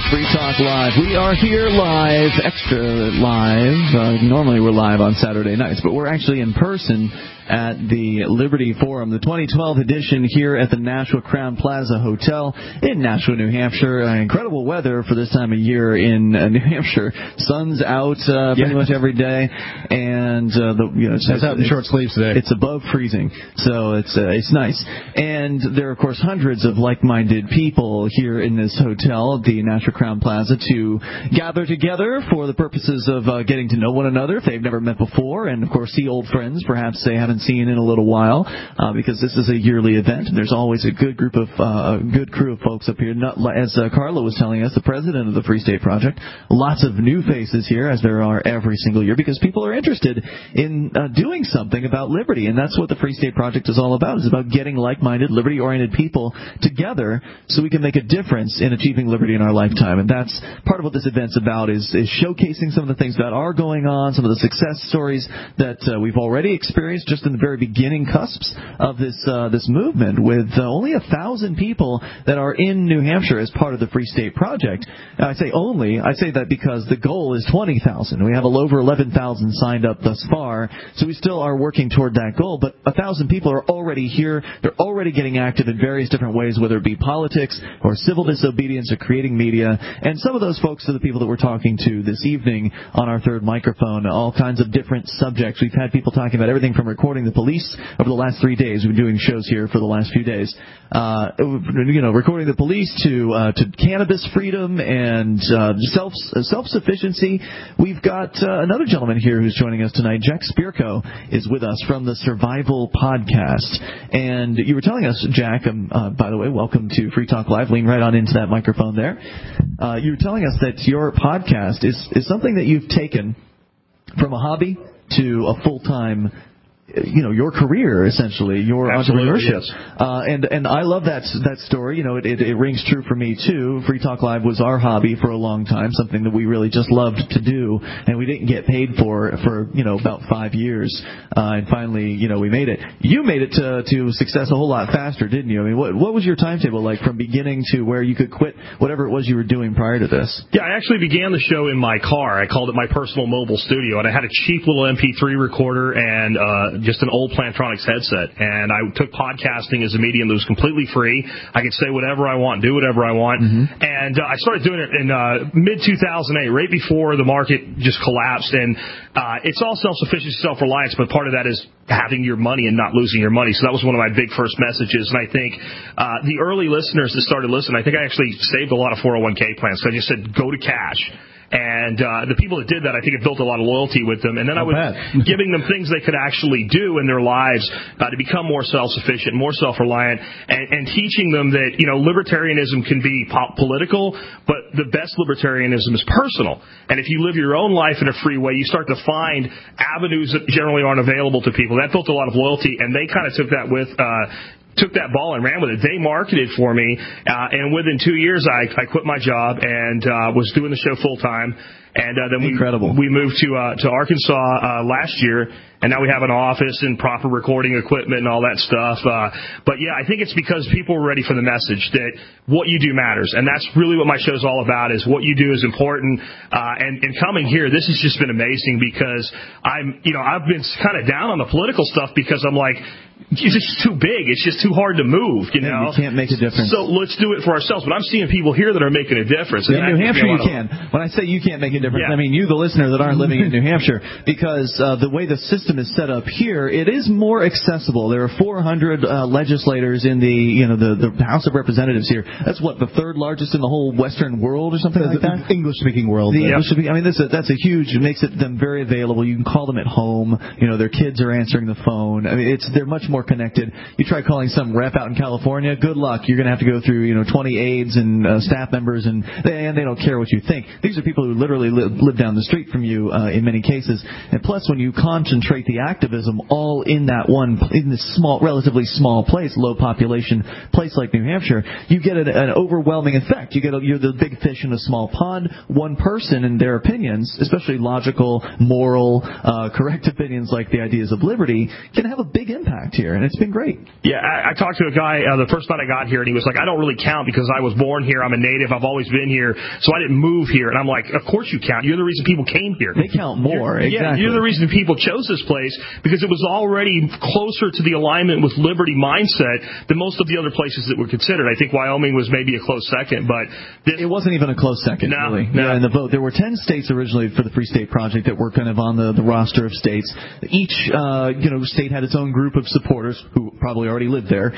Free Talk Live. We are here live, extra live. Normally we're live on Saturday nights, but we're actually in person at the Liberty Forum, the 2012 edition here at the Nashua Crown Plaza Hotel in Nashua, New Hampshire. Incredible weather for this time of year in New Hampshire. Sun's out pretty much every day, and it's out in short sleeves today. It's above freezing, so it's nice. And there are, of course, hundreds of like-minded people here in this hotel, the Nashua Crown Plaza, to gather together for the purposes of getting to know one another if they've never met before, and of course see old friends perhaps they haven't seen in a little while, because this is a yearly event, and there's always a good group of good crew of folks up here. As Carla was telling us, the president of the Free State Project, lots of new faces here, as there are every single year, because people are interested in doing something about liberty, and that's what the Free State Project is all about. It's about getting like-minded, liberty-oriented people together so we can make a difference in achieving liberty in our lifetime. And that's part of what this event's about, is showcasing some of the things that are going on, some of the success stories that we've already experienced just in the very beginning cusps of this movement, with only 1,000 people that are in New Hampshire as part of the Free State Project. I say only. I say that because the goal is 20,000. We have over 11,000 signed up thus far, so we still are working toward that goal. But 1,000 people are already here. They're already getting active in various different ways, whether it be politics or civil disobedience or creating media. And some of those folks are the people that we're talking to this evening on our third microphone. All kinds of different subjects. We've had people talking about everything from recording the police over the last 3 days. We've been doing shows here for the last few days. Recording the police to cannabis freedom and self-sufficiency. We've got another gentleman here who's joining us tonight. Jack Spirko is with us from the Survival Podcast. And you were telling us, Jack, by the way, welcome to Free Talk Live. Lean right on into that microphone there. You were telling us that your podcast is something that you've taken from a hobby to a full-time, your career, essentially, your entrepreneurship. Yes. And I love that story. It rings true for me, too. Free Talk Live was our hobby for a long time, something that we really just loved to do, and we didn't get paid for about 5 years. And finally, we made it. You made it to success a whole lot faster, didn't you? I mean, what was your timetable like from beginning to where you could quit whatever it was you were doing prior to this? Yeah, I actually began the show in my car. I called it my personal mobile studio, and I had a cheap little MP3 recorder and just an old Plantronics headset, and I took podcasting as a medium that was completely free. I could say whatever I want, do whatever I want, and I started doing it in mid-2008, right before the market just collapsed, and it's all self-sufficiency, self-reliance, but part of that is having your money and not losing your money. So that was one of my big first messages, and I think the early listeners that started listening, I think I actually saved a lot of 401k plans, so I just said, go to cash. And the people that did that, I think it built a lot of loyalty with them. And then I was giving them things they could actually do in their lives to become more self-sufficient, more self-reliant, and teaching them that, libertarianism can be political, but the best libertarianism is personal. And if you live your own life in a free way, you start to find avenues that generally aren't available to people. That built a lot of loyalty, and they kind of took that ball and ran with it. They marketed for me, and within 2 years, I quit my job and was doing the show full time. And then we moved to Arkansas last year, and now we have an office and proper recording equipment and all that stuff. But yeah, I think it's because people are ready for the message that what you do matters, and that's really what my show's all about. Is what you do is important. And coming here, this has just been amazing because I've been kind of down on the political stuff because I'm like, it's just too big. It's just too hard to move, You can't make a difference. So let's do it for ourselves. But I'm seeing people here that are making a difference. In New Hampshire, you can. When I say you can't make a difference, I mean you, the listener, that aren't living in New Hampshire, because the way the system is set up here, it is more accessible. There are 400 legislators in the House of Representatives here. That's the third largest in the whole Western world or something like that? English-speaking world. English-speaking. I mean, that's a huge. It makes them very available. You can call them at home. Their kids are answering the phone. I mean, they're much more connected. You try calling some rep out in California, good luck. You're going to have to go through 20 aides and staff members, and they don't care what you think. These are people who literally live down the street from you in many cases. And plus, when you concentrate concentrate the activism all in this small, relatively small place, low population place like New Hampshire, you get an overwhelming effect. You're the big fish in a small pond. One person and their opinions, especially logical, moral, correct opinions like the ideas of liberty, can have a big impact here, and it's been great. Yeah, I talked to a guy the first night I got here, and he was like, I don't really count because I was born here, I'm a native, I've always been here, so I didn't move here. And I'm like, of course you count. You're the reason people came here. They count more, exactly. Yeah, you're the reason people chose this place, because it was already closer to the alignment with liberty mindset than most of the other places that were considered. I think Wyoming was maybe a close second, but it wasn't even a close second, really. No. Yeah, in the vote. There were 10 states originally for the Free State Project that were kind of on the roster of states. Each state had its own group of supporters who probably already lived there,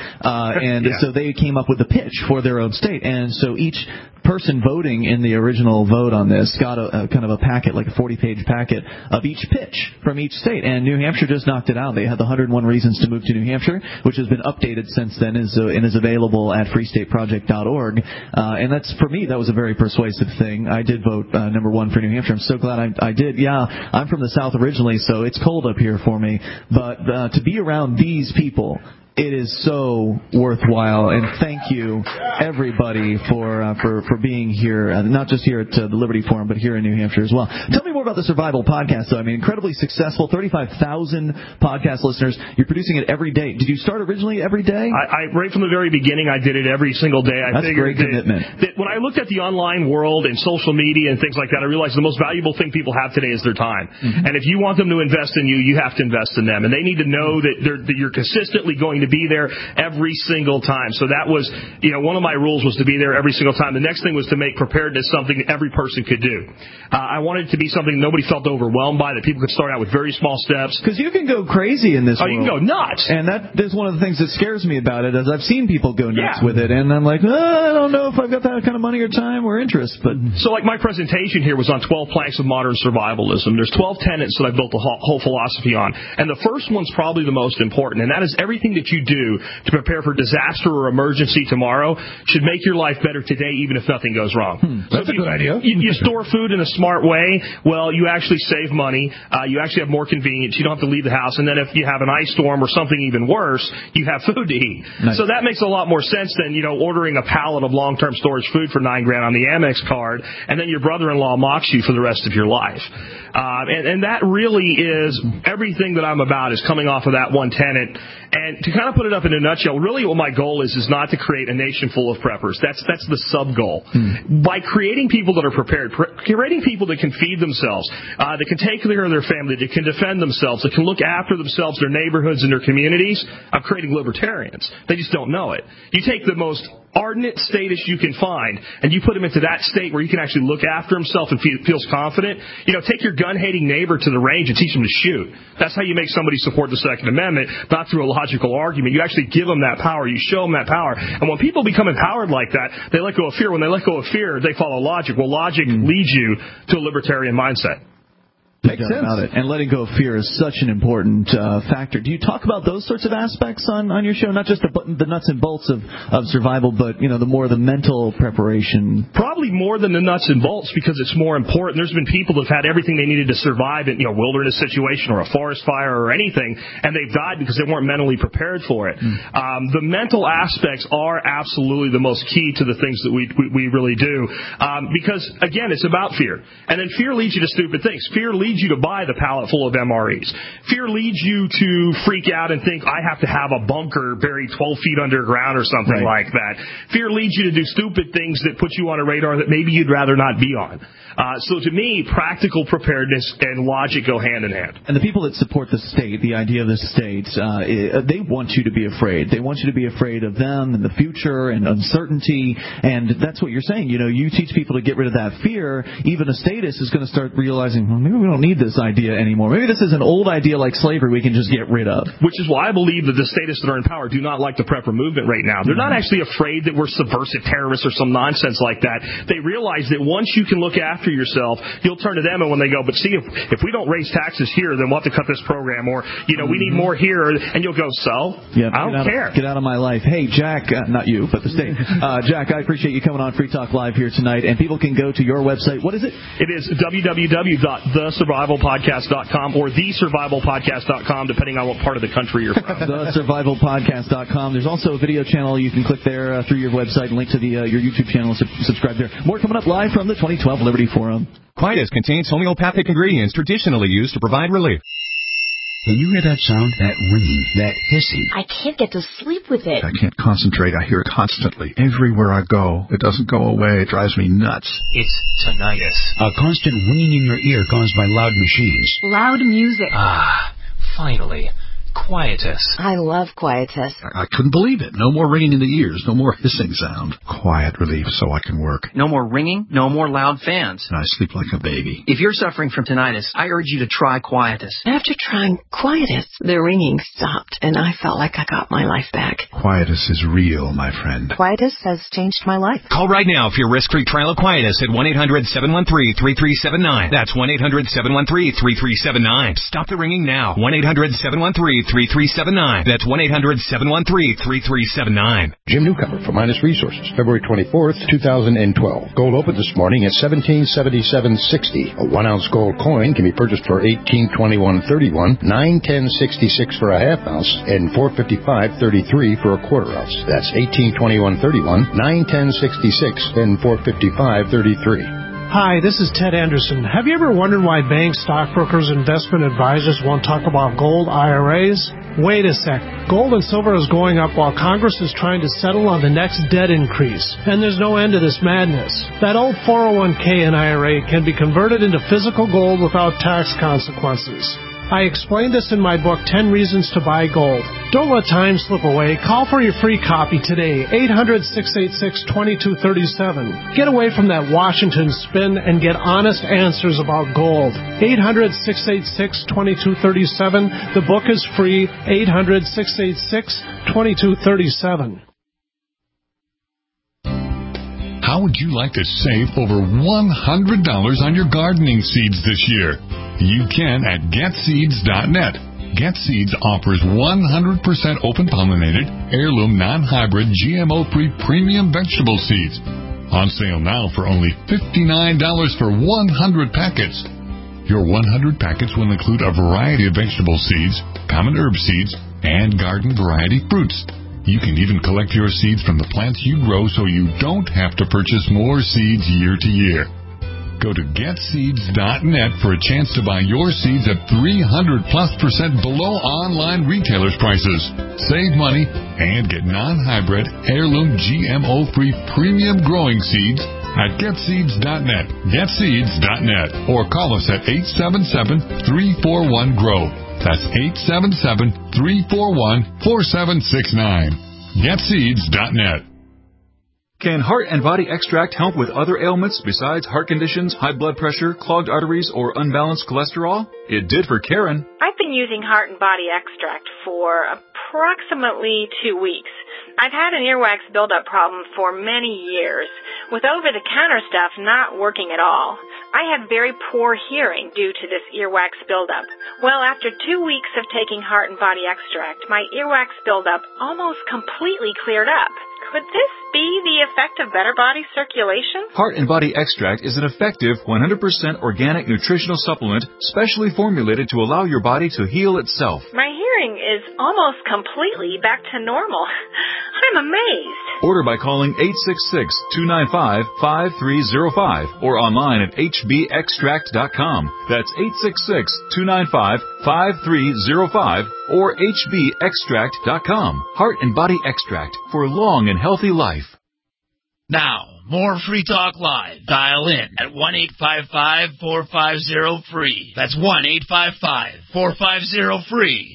so they came up with a pitch for their own state. And so each person voting in the original vote on this got a kind of a packet, like a 40-page packet of each pitch from each state. And New Hampshire just knocked it out. They had the 101 Reasons to Move to New Hampshire, which has been updated since then and is available at freestateproject.org. And that's, for me, that was a very persuasive thing. I did vote number one for New Hampshire. I'm so glad I did. Yeah, I'm from the South originally, so it's cold up here for me. But to be around these people, it is so worthwhile, and thank you, everybody, for being here, not just here at the Liberty Forum, but here in New Hampshire as well. Tell me more about the Survival Podcast, though. I mean, incredibly successful, 35,000 podcast listeners. You're producing it every day. Did you start originally every day? I right from the very beginning, I did it every single day. That's a great commitment. That when I looked at the online world and social media and things like that, I realized the most valuable thing people have today is their time. Mm-hmm. And if you want them to invest in you, you have to invest in them. And they need to know that you're consistently going to be there every single time. So that was, one of my rules was to be there every single time. The next thing was to make preparedness something that every person could do. I wanted it to be something nobody felt overwhelmed by, that people could start out with very small steps. Because you can go crazy in this world. You can go nuts. And that is one of the things that scares me about it, is I've seen people go nuts with it, and I'm like, I don't know if I've got that kind of money or time or interest. But so, like, my presentation here was on 12 planks of modern survivalism. There's 12 tenets that I built the whole philosophy on. And the first one's probably the most important, and that is everything that you do to prepare for disaster or emergency tomorrow should make your life better today, even if nothing goes wrong. That's a good idea. You store food in a smart way, well, you actually save money. You actually have more convenience. You don't have to leave the house. And then if you have an ice storm or something even worse, you have food to eat. Nice. So that makes a lot more sense than, ordering a pallet of long-term storage food for $9,000 on the Amex card, and then your brother-in-law mocks you for the rest of your life. And that really is everything that I'm about, is coming off of that one tenet. And to kind of put it up in a nutshell, really what my goal is not to create a nation full of preppers. That's the sub-goal. By creating people that are prepared, creating people that can feed themselves, that can take care of their family, that can defend themselves, that can look after themselves, their neighborhoods, and their communities, I'm creating libertarians. They just don't know it. You take the most ardent statist you can find, and you put him into that state where he can actually look after himself and feels confident. Take your gun-hating neighbor to the range and teach him to shoot. That's how you make somebody support the Second Amendment, not through a logical argument. You actually give them that power. You show them that power. And when people become empowered like that, they let go of fear. When they let go of fear, they follow logic. Well, logic leads you to a libertarian mindset. Makes sense. About it. And letting go of fear is such an important factor. Do you talk about those sorts of aspects on your show? Not just the nuts and bolts of survival, but the mental preparation. Probably more than the nuts and bolts, because it's more important. There's been people that have had everything they needed to survive in a wilderness situation or a forest fire or anything, and they've died because they weren't mentally prepared for it. The mental aspects are absolutely the most key to the things that we really do, because again, it's about fear. And then fear leads you to stupid things. Fear leads you to buy the pallet full of MREs. Fear leads you to freak out and think, I have to have a bunker buried 12 feet underground or something like that. Fear leads you to do stupid things that put you on a radar that maybe you'd rather not be on. So to me, practical preparedness and logic go hand in hand. And the people that support the state, the idea of the state, they want you to be afraid. They want you to be afraid of them and the future and uncertainty. And that's what you're saying. You teach people to get rid of that fear. Even a statist is going to start realizing, well, maybe we don't need this idea anymore. Maybe this is an old idea like slavery we can just get rid of. Which is why I believe that the statists that are in power do not like the prepper movement right now. They're not actually afraid that we're subversive terrorists or some nonsense like that. They realize that once you can look after yourself, you'll turn to them, and when they go, but see, if we don't raise taxes here, then we'll have to cut this program, or, we need more here, and you'll go, I don't care. Get out of my life. Hey, Jack, not you, but the state. Jack, I appreciate you coming on Free Talk Live here tonight, and people can go to your website. What is it? It is www.thesuburbanlife.com. thesurvivalpodcast.com or thesurvivalpodcast.com, depending on what part of the country you're from. Thesurvivalpodcast.com. There's also a video channel. You can click there through your website and link to your YouTube channel. Subscribe there. More coming up live from the 2012 Liberty Forum. Quietus contains homeopathic ingredients traditionally used to provide relief. Can you hear that sound? That ringing, that hissing? I can't get to sleep with it. I can't concentrate. I hear it constantly. Everywhere I go. It doesn't go away. It drives me nuts. It's tinnitus. A constant ringing in your ear caused by loud machines. Loud music. Ah, finally. Quietus. I love Quietus. I couldn't believe it. No more ringing in the ears. No more hissing sound. Quiet relief so I can work. No more ringing. No more loud fans. And I sleep like a baby. If you're suffering from tinnitus, I urge you to try Quietus. After trying Quietus, the ringing stopped, and I felt like I got my life back. Quietus is real, my friend. Quietus has changed my life. Call right now for your risk-free trial of Quietus at 1-800-713-3379. That's 1-800-713-3379. Stop the ringing now. 1-800-713-3379. That's 1-800-713-3379. Jim Newcomer from Minus Resources, February 24th, 2012. Gold opened this morning at $1777.60. A 1-ounce gold coin can be purchased for $1821.31, $910.66 for a half ounce, and $455.33 for a quarter ounce. That's $1821.31, $910.66, and $455.33. Hi, this is Ted Anderson. Have you ever wondered why banks, stockbrokers, investment advisors won't talk about gold IRAs? Wait a sec. Gold and silver is going up while Congress is trying to settle on the next debt increase. And there's no end to this madness. That old 401k and IRA can be converted into physical gold without tax consequences. I explained this in my book, 10 Reasons to Buy Gold. Don't let time slip away. Call for your free copy today, 800-686-2237. Get away from that Washington spin and get honest answers about gold. 800-686-2237. The book is free, 800-686-2237. How would you like to save over $100 on your gardening seeds this year? You can at GetSeeds.net. GetSeeds offers 100% open-pollinated, heirloom, non-hybrid, GMO-free premium vegetable seeds. On sale now for only $59 for 100 packets. Your 100 packets will include a variety of vegetable seeds, common herb seeds, and garden variety fruits. You can even collect your seeds from the plants you grow so you don't have to purchase more seeds year to year. Go to GetSeeds.net for a chance to buy your seeds at 300+% below online retailers' prices. Save money and get non-hybrid, heirloom, GMO-free premium growing seeds at GetSeeds.net. GetSeeds.net. Or call us at 877-341-GROW. That's 877-341-4769. GetSeeds.net. Can Heart and Body Extract help with other ailments besides heart conditions, high blood pressure, clogged arteries, or unbalanced cholesterol? It did for Karen. I've been using Heart and Body Extract for approximately 2 weeks. I've had an earwax buildup problem for many years, with over-the-counter stuff not working at all. I had very poor hearing due to this earwax buildup. Well, after 2 weeks of taking Heart and Body Extract, my earwax buildup almost completely cleared up. Could this be the effect of better body circulation? Heart and Body Extract is an effective 100% organic nutritional supplement specially formulated to allow your body to heal itself. My hearing is almost completely back to normal. I'm amazed. Order by calling 866-295-5305 or online at hbextract.com. That's 866-295-5305 or hbextract.com. Heart and Body Extract for long and healthy life. Now, more Free Talk Live. Dial in at 1-855-450-FREE. That's 1-855-450-FREE.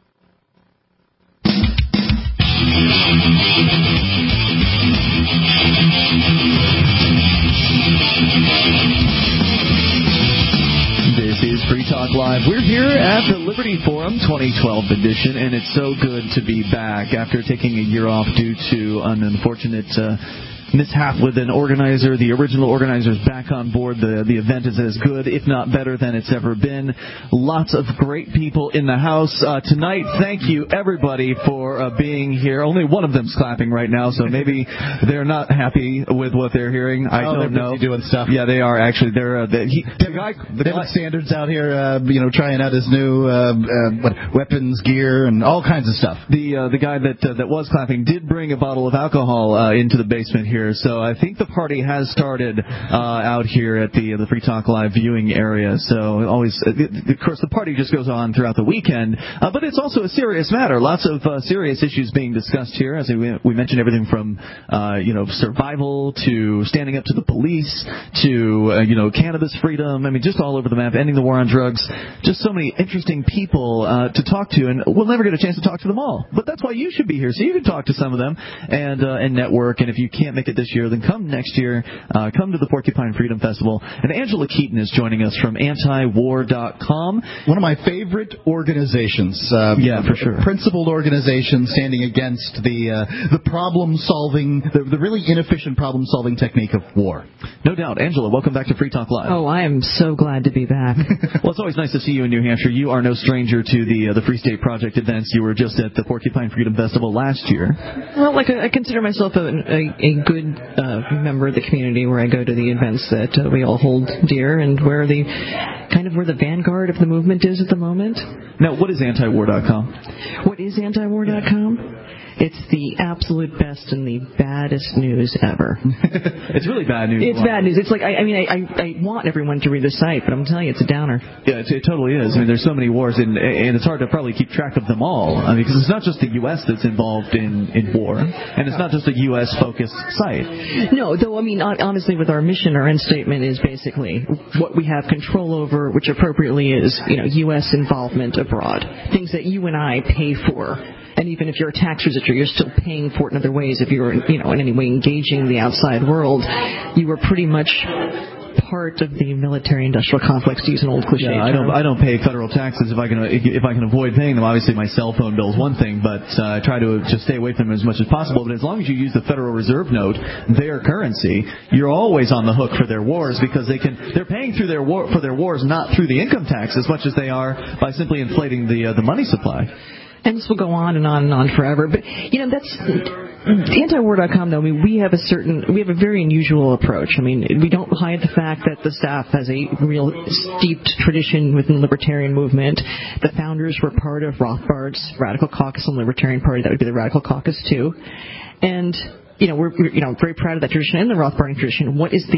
This is Free Talk Live. We're here at the Liberty Forum 2012 edition, and it's so good to be back after taking a year off due to an unfortunate mishap with an organizer. The original organizer's back on board. The event is as good, if not better, than it's ever been. Lots of great people in the house tonight. Thank you, everybody, for being here. Only one of them's clapping right now, so maybe they're not happy with what they're hearing. I don't know. They're doing stuff. Yeah, they are actually. They're the guy Sanders out here, trying out his new weapons gear and all kinds of stuff. The guy that was clapping did bring a bottle of alcohol into the basement here, so I think the party has started out here at the Free Talk Live viewing area. So always, of course, the party just goes on throughout the weekend, but it's also a serious matter. Lots of serious issues being discussed here, as we mentioned everything from survival to standing up to the police to cannabis freedom. I mean, just all over the map. Ending the war on drugs. Just so many interesting people to talk to, and we'll never get a chance to talk to them all. But that's why you should be here, so you can talk to some of them and network. And if you can't make it this year, then come next year. Come to the Porcupine Freedom Festival. And Angela Keaton is joining us from antiwar.com. One of my favorite organizations. For sure. Principled organization standing against the problem-solving, the really inefficient problem-solving technique of war. No doubt. Angela, welcome back to Free Talk Live. Oh, I am so glad to be back. Well, it's always nice to see you in New Hampshire. You are no stranger to the Free State Project events. You were just at the Porcupine Freedom Festival last year. Well, I consider myself a good member of the community, where I go to the events that we all hold dear, and where the vanguard of the movement is at the moment. Now, what is antiwar.com? What is antiwar.com? It's the absolute best and the baddest news ever. It's really bad news. It's bad news. It's like, I want everyone to read the site, but I'm telling you, it's a downer. Yeah, it totally is. I mean, there's so many wars, and it's hard to probably keep track of them all. I mean, because it's not just the U.S. that's involved in war, and it's not just a U.S.-focused site. No, though, I mean, honestly, with our mission, our end statement is basically what we have control over, which appropriately is, U.S. involvement abroad. Things that you and I pay for. And even if you're a tax residuary, you're still paying for it in other ways. If you're, in any way engaging the outside world, you are pretty much part of the military-industrial complex, to use an old cliche term. I don't pay federal taxes if I can avoid paying them. Obviously, my cell phone bill is one thing, but I try to just stay away from them as much as possible. But as long as you use the Federal Reserve note, their currency, you're always on the hook for their wars, because they're paying for their wars not through the income tax as much as they are by simply inflating the money supply. And this will go on and on and on forever. But, that's antiwar.com, though. I mean, we have a very unusual approach. I mean, we don't hide the fact that the staff has a real steeped tradition within the libertarian movement. The founders were part of Rothbard's Radical Caucus and Libertarian Party. That would be the Radical Caucus, too. And, we're very proud of that tradition and the Rothbardian tradition. What is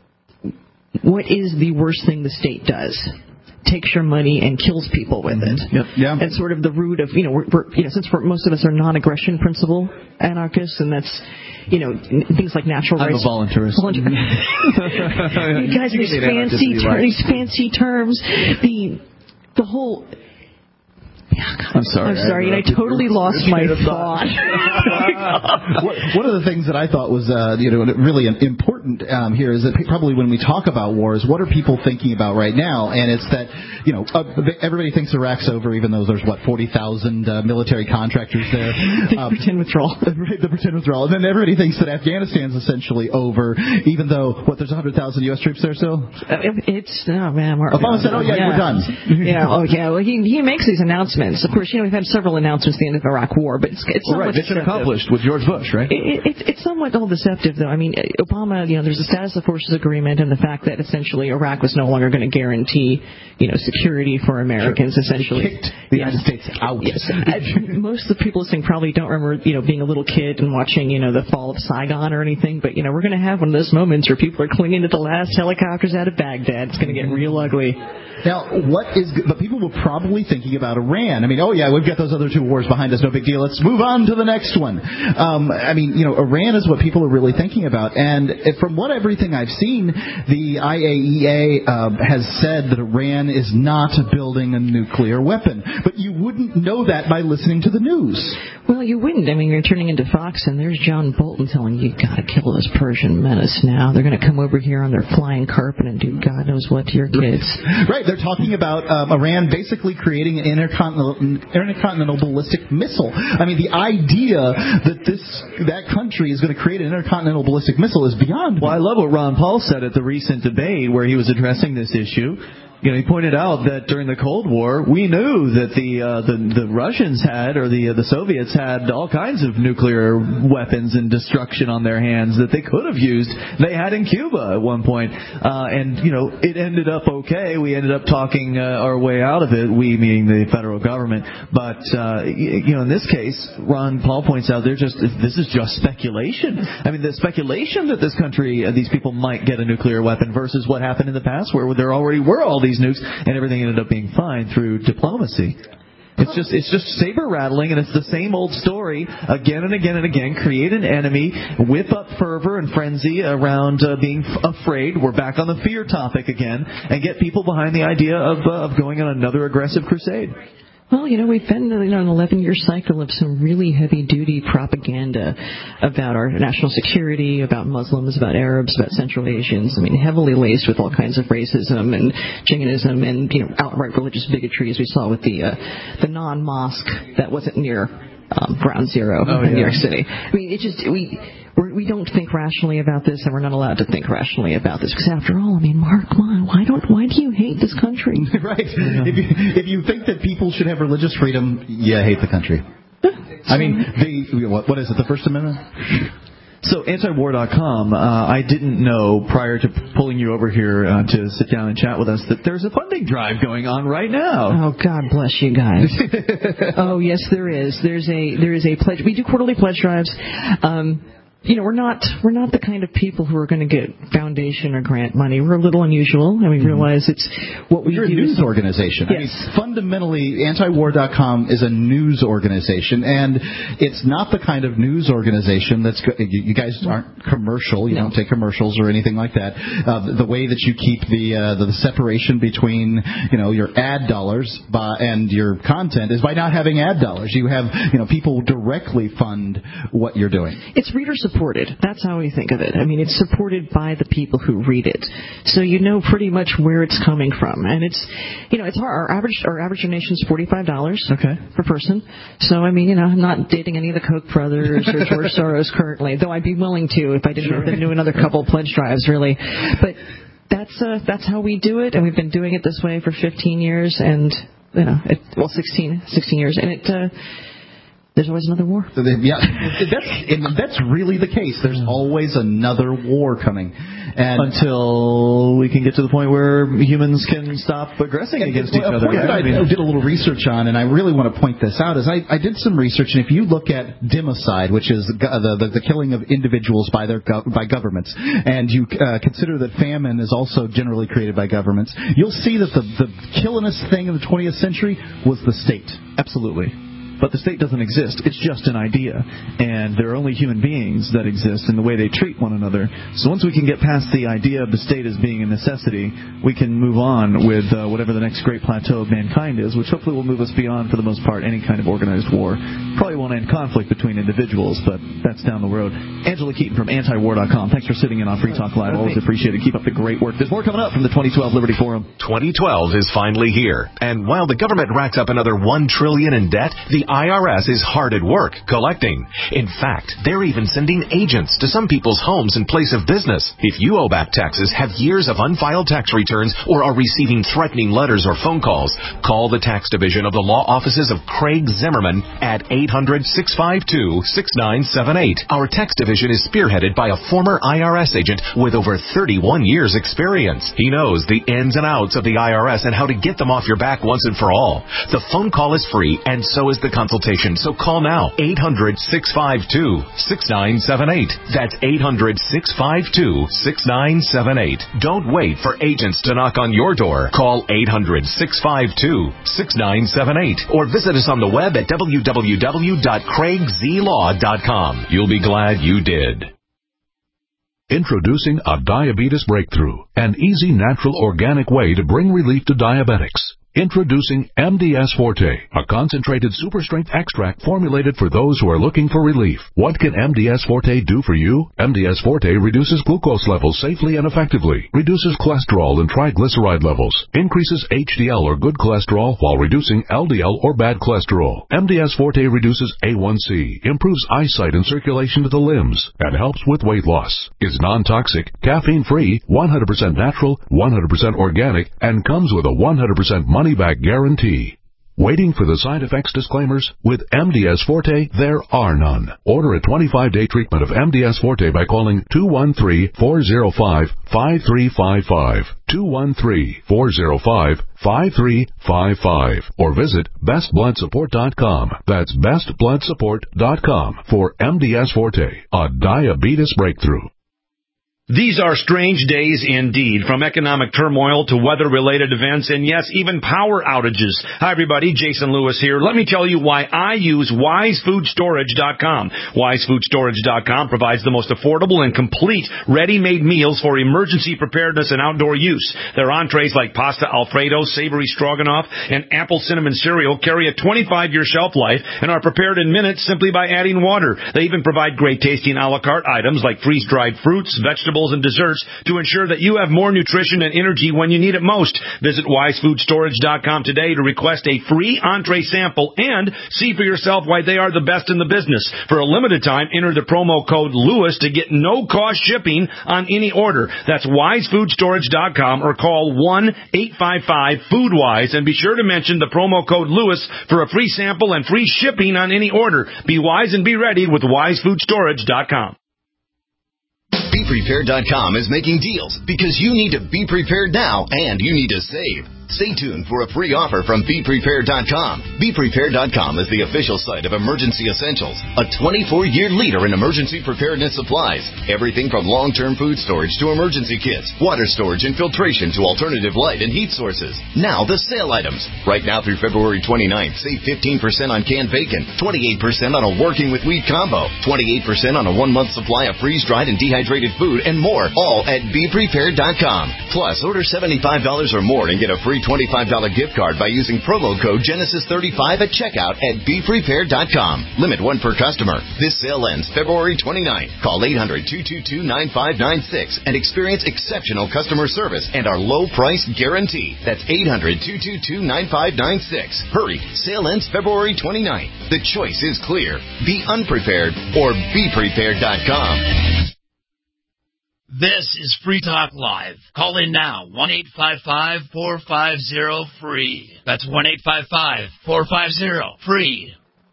the worst thing the state does? Takes your money and kills people with it. Yep. Yeah. And sort of the root of, since most of us are non-aggression principle anarchists, and that's, things like natural rights. I'm a voluntarist. You guys, these fancy terms. The whole... I'm sorry. I totally lost my thought. One of the things that I thought was, really important here is that probably when we talk about wars, what are people thinking about right now? And it's that, everybody thinks Iraq's over, even though there's 40,000 military contractors there. The pretend withdrawal. Right, the pretend withdrawal. And then everybody thinks that Afghanistan's essentially over, even though there's 100,000 U.S. troops there still. Obama said, we're done. Well, he makes these announcements. Of course, we've had several announcements at the end of the Iraq War, but it's somewhat mission accomplished with George Bush, right? It's somewhat all deceptive, though. I mean, Obama, there's a status of forces agreement, and the fact that essentially Iraq was no longer going to guarantee, security for Americans. Sure. Essentially, kicked the United States out. Yes. Most of the people listening probably don't remember, being a little kid and watching, the fall of Saigon or anything. But we're going to have one of those moments where people are clinging to the last helicopters out of Baghdad. It's going to get real ugly. Now, but people were probably thinking about Iran. I mean, we've got those other two wars behind us, no big deal. Let's move on to the next one. Iran is what people are really thinking about. And from everything I've seen, the IAEA has said that Iran is not building a nuclear weapon. But you wouldn't know that by listening to the news. Well, you wouldn't. I mean, you're turning into Fox, and there's John Bolton telling you got to kill this Persian menace now. They're going to come over here on their flying carpet and do God knows what to your kids. Right. They're talking about Iran basically creating an intercontinental ballistic missile. I mean, the idea that country is going to create an intercontinental ballistic missile is beyond. Well, I love what Ron Paul said at the recent debate where he was addressing this issue. You know, he pointed out that during the Cold War, we knew that the Russians had, or the Soviets had, all kinds of nuclear weapons and destruction on their hands that they could have used. They had in Cuba at one point, and you know, it ended up okay. We ended up talking our way out of it. We meaning the federal government. But you know, in this case, Ron Paul points out this is just speculation. I mean, the speculation that this country, these people might get a nuclear weapon versus what happened in the past, where there already were all these nukes, and everything ended up being fine through diplomacy. It's just saber rattling, and it's the same old story again and again and again. Create an enemy, whip up fervor and frenzy around being afraid. We're back on the fear topic again, and get people behind the idea of going on another aggressive crusade. Well, you know, we've been in an 11-year cycle of some really heavy-duty propaganda about our national security, about Muslims, about Arabs, about Central Asians. I mean, heavily laced with all kinds of racism and jingoism and, you know, outright religious bigotry, as we saw with the non-mosque that wasn't near Ground Zero in New York City. I mean, it's just we don't think rationally about this, and we're not allowed to think rationally about this. Because after all, I mean, Mark, why do you hate this country? Right. If you think that people should have religious freedom, yeah, hate the country. I mean, what is it? The First Amendment? So, antiwar.com, I didn't know prior to pulling you over here to sit down and chat with us that there's a funding drive going on right now. Oh, God bless you guys. Oh, yes, there is. There is a pledge. We do quarterly pledge drives. You know, we're not the kind of people who are going to get foundation or grant money. We're a little unusual, and we realize it's what we do. You're a news organization. Yes. I mean, fundamentally, antiwar.com is a news organization, and it's not the kind of news organization that's you guys aren't commercial. You don't take commercials or anything like that. The way that you keep the separation between, you know, your ad dollars and your content is by not having ad dollars. You have, you know, people directly fund what you're doing. It's reader supported. That's how we think of it. I mean, it's supported by the people who read it, so you know pretty much where it's coming from. And it's, you know, it's our average donation is $45 per person. So I mean, you know, I'm not dating any of the Koch brothers or George Soros currently, though I'd be willing to if I didn't do another couple pledge drives, really. But that's how we do it, and we've been doing it this way for 15 years, and you know, 16 years, and it. There's always another war. Yeah, that's really the case. There's always another war coming. And until we can get to the point where humans can stop aggressing against each other. I did a little research on, and I really want to point this out, is I did some research, and if you look at democide, which is the killing of individuals by governments, and you consider that famine is also generally created by governments, you'll see that the killingest thing in the 20th century was the state. Absolutely. But the state doesn't exist. It's just an idea. And there are only human beings that exist in the way they treat one another. So once we can get past the idea of the state as being a necessity, we can move on with whatever the next great plateau of mankind is, which hopefully will move us beyond, for the most part, any kind of organized war. Probably won't end conflict between individuals, but that's down the road. Angela Keaton from antiwar.com. Thanks for sitting in on Free Talk Live. Always appreciate it. Keep up the great work. There's more coming up from the 2012 Liberty Forum. 2012 is finally here. And while the government racks up another $1 trillion in debt, the IRS is hard at work collecting. In fact, they're even sending agents to some people's homes in place of business. If you owe back taxes, have years of unfiled tax returns, or are receiving threatening letters or phone calls, call the tax division of the law offices of Craig Zimmerman at 800-652-6978. Our tax division is spearheaded by a former IRS agent with over 31 years experience. He knows the ins and outs of the IRS and how to get them off your back once and for all. The phone call is free, and so is the consultation. So call now, 800-652-6978. That's 800-652-6978. Don't wait for agents to knock on your door. Call 800-652-6978 or visit us on the web at www.craigzlaw.com. You'll be glad you did. Introducing a diabetes breakthrough, an easy, natural, organic way to bring relief to diabetics. Introducing MDS Forte, a concentrated super strength extract formulated for those who are looking for relief. What can MDS Forte do for you? MDS Forte reduces glucose levels safely and effectively, reduces cholesterol and triglyceride levels, increases HDL or good cholesterol while reducing LDL or bad cholesterol. MDS Forte reduces A1C, improves eyesight and circulation to the limbs, and helps with weight loss. Is non-toxic, caffeine-free, 100% natural, 100% organic, and comes with a 100% money-back guarantee. Waiting for the side effects disclaimers? With MDS Forte, there are none. Order a 25-day treatment of MDS Forte by calling 213-405-5355, 213-405-5355, or visit bestbloodsupport.com. That's bestbloodsupport.com for MDS Forte, a diabetes breakthrough. These are strange days indeed, from economic turmoil to weather-related events and, yes, even power outages. Hi, everybody. Jason Lewis here. Let me tell you why I use WiseFoodStorage.com. WiseFoodStorage.com provides the most affordable and complete ready-made meals for emergency preparedness and outdoor use. Their entrees like pasta Alfredo, savory stroganoff, and apple cinnamon cereal carry a 25-year shelf life and are prepared in minutes simply by adding water. They even provide great-tasting a la carte items like freeze-dried fruits, vegetables, and desserts to ensure that you have more nutrition and energy when you need it most. Visit WiseFoodStorage.com today to request a free entree sample and see for yourself why they are the best in the business. For a limited time, enter the promo code LEWIS to get no-cost shipping on any order. That's WiseFoodStorage.com or call 1-855-FoodWise and be sure to mention the promo code LEWIS for a free sample and free shipping on any order. Be wise and be ready with WiseFoodStorage.com. BePrepared.com is making deals because you need to be prepared now and you need to save. Stay tuned for a free offer from BePrepared.com. BePrepared.com is the official site of Emergency Essentials, a 24-year leader in emergency preparedness supplies. Everything from long-term food storage to emergency kits, water storage and filtration to alternative light and heat sources. Now the sale items. Right now through February 29th, save 15% on canned bacon, 28% on a working with wheat combo, 28% on a 1-month supply of freeze-dried and dehydrated food, and more, all at BePrepared.com. Plus, order $75 or more and get a free $25 gift card by using promo code Genesis35 at checkout at BePrepared.com. Limit 1 per customer. This sale ends February 29th. Call 800-222-9596 and experience exceptional customer service and our low price guarantee. That's 800-222-9596. Hurry, sale ends February 29th. The choice is clear. Be unprepared or BePrepared.com. This is Free Talk Live. Call in now, 1-855-450-FREE. That's 1-855-450-FREE.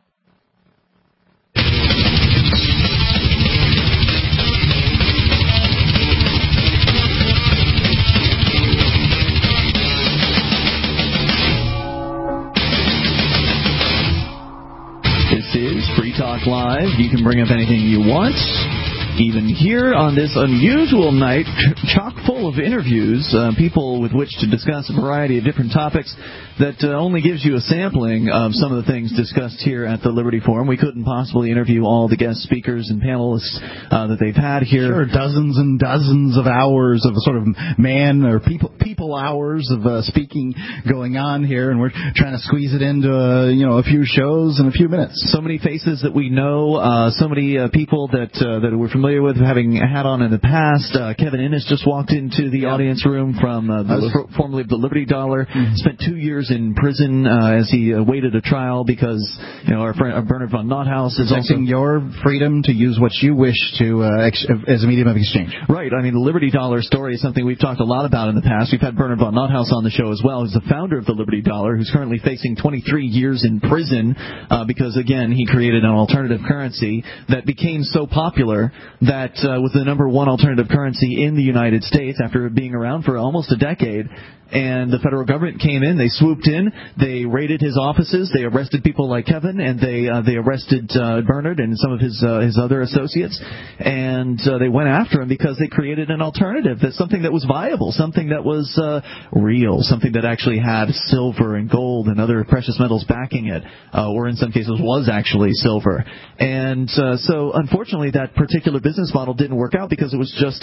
This is Free Talk Live. You can bring up anything you want. Even here on this unusual night, chock full of interviews, people with which to discuss a variety of different topics that only gives you a sampling of some of the things discussed here at the Liberty Forum. We couldn't possibly interview all the guest speakers and panelists that they've had here. Sure, dozens and dozens of hours of sort of man or people hours of speaking going on here, and we're trying to squeeze it into a few shows in a few minutes. So many faces that we know, so many people that we're familiar with, having had on in the past. Kevin Innes just walked into the audience room from formerly of the Liberty Dollar. Spent 2 years in prison as he awaited a trial because our friend Bernard von Nothaus is protecting your freedom to use what you wish to as a medium of exchange. Right. I mean, the Liberty Dollar story is something we've talked a lot about in the past. We've had Bernard von Nothaus on the show as well, who's the founder of the Liberty Dollar, who's currently facing 23 years in prison because, again, he created an alternative currency that became so popular that was the number one alternative currency in the United States after being around for almost a decade. And the federal government came in, they swooped in, they raided his offices, they arrested people like Kevin, and they arrested Bernard and some of his other associates, and they went after him because they created an alternative, that's something that was viable, something that was real, something that actually had silver and gold and other precious metals backing it, or in some cases was actually silver. And so unfortunately that particular business model didn't work out because it was just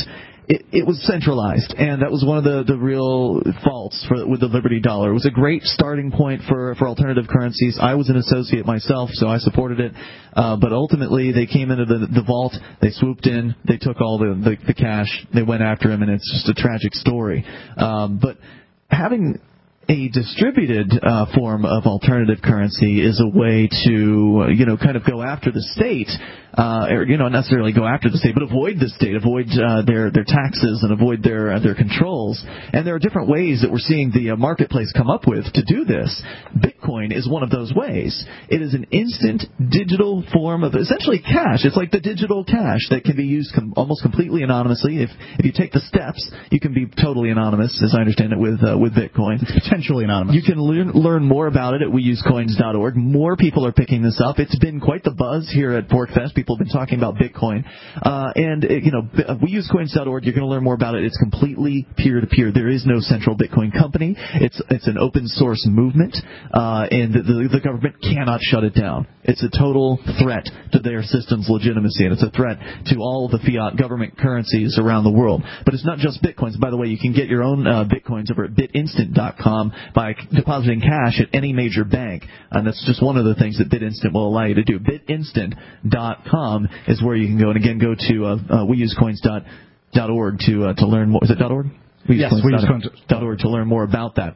it was centralized, and that was one of the real faults with the Liberty Dollar. It was a great starting point for alternative currencies. I was an associate myself, so I supported it. But ultimately, they came into the vault, they swooped in, they took all the cash, they went after him, and it's just a tragic story. But having a distributed form of alternative currency is a way to, kind of go after the state, or not necessarily go after the state, but avoid the state, avoid their taxes and avoid their controls. And there are different ways that we're seeing the marketplace come up with to do this. Bitcoin is one of those ways. It is an instant digital form of essentially cash. It's like the digital cash that can be used almost completely anonymously. If you take the steps, you can be totally anonymous, as I understand it, with Bitcoin. It's potentially anonymous. You can learn more about it at weusecoins.org. More people are picking this up. It's been quite the buzz here at PorcFest. People have been talking about Bitcoin. weusecoins.org, you're going to learn more about it. It's completely peer-to-peer. There is no central Bitcoin company. It's an open source movement, and the government cannot shut it down. It's a total threat to their system's legitimacy, and it's a threat to all the fiat government currencies around the world. But it's not just Bitcoins. By the way, you can get your own Bitcoins over at bitinstant.com by depositing cash at any major bank, and that's just one of the things that BitInstant will allow you to do. bitinstant.com is where you can go, and again, go to weusecoins.org to learn more. Is it .org? Yes, weusecoins.org to learn more about that.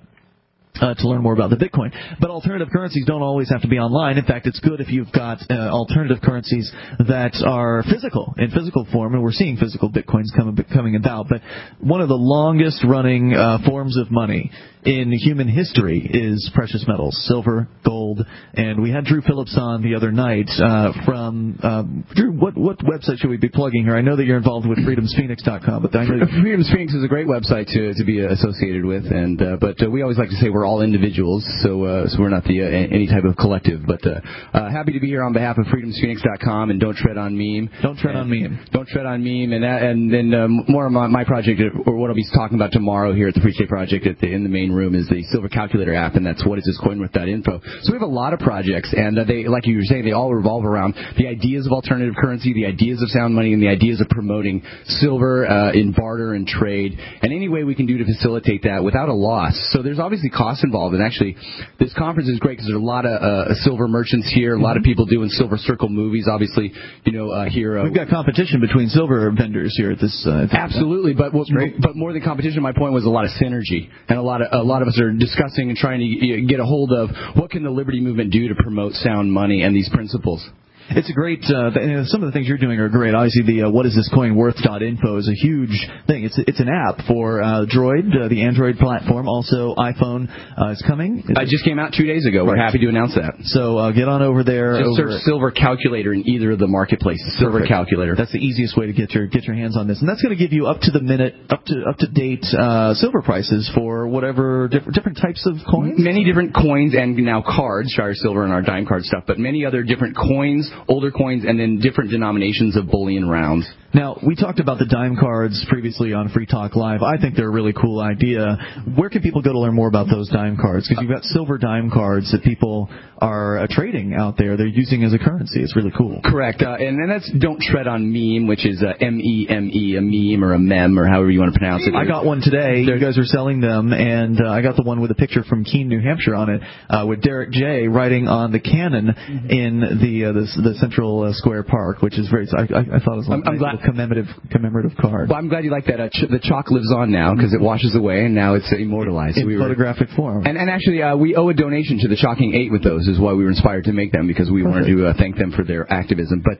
To learn more about the Bitcoin. But alternative currencies don't always have to be online. In fact, it's good if you've got alternative currencies that are in physical form, and we're seeing physical Bitcoins coming about. But one of the longest running forms of money in human history is precious metals, silver, gold, and we had Drew Phillips on the other night from Drew, what website should we be plugging here? I know that you're involved with freedomsphoenix.com, but I know Freedoms Phoenix is a great website to be associated with, and but we always like to say we're all individuals, so we're not any type of collective. But happy to be here on behalf of freedomsphoenix.com and Don't Tread on Meme. Don't tread on meme. Don't tread on meme, and then more of my project, or what I'll be talking about tomorrow here at the Free State Project in the main room, is the Silver Calculator app, and that's whatisThiscoin.info. So we have a lot of projects, and they, like you were saying, they all revolve around the ideas of alternative currency, the ideas of sound money, and the ideas of promoting silver in barter and trade, and any way we can do to facilitate that without a loss. So there's obviously costs involved, and actually this conference is great because there's a lot of silver merchants here, a lot of people doing Silver Circle movies, obviously, here. We've got competition between silver vendors here at this absolutely, but more than competition, my point was a lot of synergy, and a lot of us are discussing and trying to get a hold of what can the Liberty Movement do to promote sound money and these principles. It's a great, some of the things you're doing are great. Obviously, the whatisThiscoinWorth.info is a huge thing. It's an app for Droid, the Android platform. Also, iPhone is coming. It just came out 2 days ago. We're happy to announce that. So get on over there. Just search Silver Calculator in either of the marketplaces. Silver Calculator. That's the easiest way to get your hands on this, and that's going to give you up to the minute, up to date silver prices for whatever different types of coins. Many different coins and now cards, Shire Silver and our dime card stuff, but many other different coins, older coins, and then different denominations of bullion rounds. Now, we talked about the dime cards previously on Free Talk Live. I think they're a really cool idea. Where can people go to learn more about those dime cards? Because you've got silver dime cards that people are trading out there. They're using as a currency. It's really cool. Correct. And then that's Don't Tread on Meme, which is M-E-M-E, a meme or a mem or however you want to pronounce it. I got one today. You guys are selling them, and I got the one with a picture from Keene, New Hampshire on it, with Derek J. writing on the cannon in the Central Square Park, which is very. I thought it was a commemorative card. Well, I'm glad you like that. The chalk lives on now because it washes away, and now it's immortalized. In photographic form. And actually, we owe a donation to the Chalking 8 with those, is why we were inspired to make them, because we wanted to thank them for their activism. But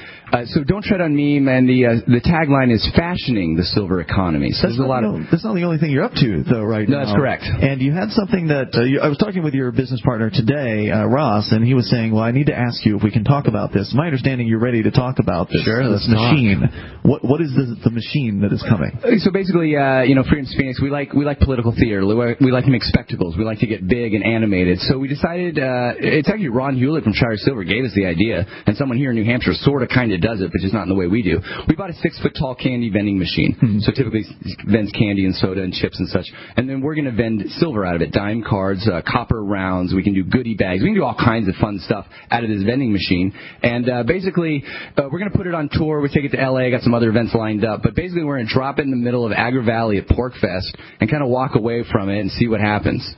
so Don't Tread on Meme, and the tagline is fashioning the silver economy. So that's not the only thing you're up to, though, right now. No, that's correct. And you had something that I was talking with your business partner today, Ross, and he was saying, well, I need to ask you if we can talk about this. My understanding, you're ready to talk about this, this machine. What is the machine that is coming? So basically, Freedom's Phoenix, we like political theater. We like to make spectacles. We like to get big and animated. So we decided, it's actually Ron Hewlett from Shire Silver gave us the idea, and someone here in New Hampshire sort of kind of does it, but just not in the way we do. We bought a 6-foot-tall candy vending machine. So typically vends candy and soda and chips and such. And then we're going to vend silver out of it, dime cards, copper rounds. We can do goodie bags. We can do all kinds of fun stuff out of this vending machine. And basically, we're going to put it on tour. We take it to L.A., got some other events lined up. But basically, we're going to drop it in the middle of Agra Valley at PorcFest and kind of walk away from it and see what happens.